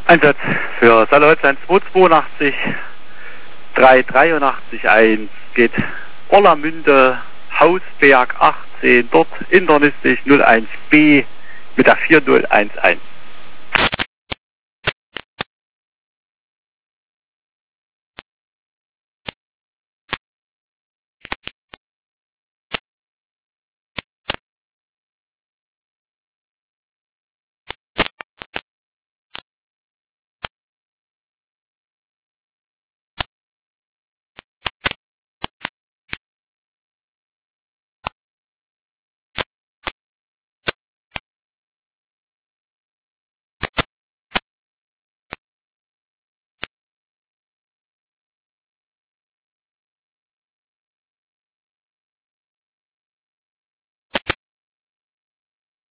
Einsatz für Saarholzland 282 383 1 geht Orlamünde, Hausberg 18, dort internistisch 01B mit der 4011.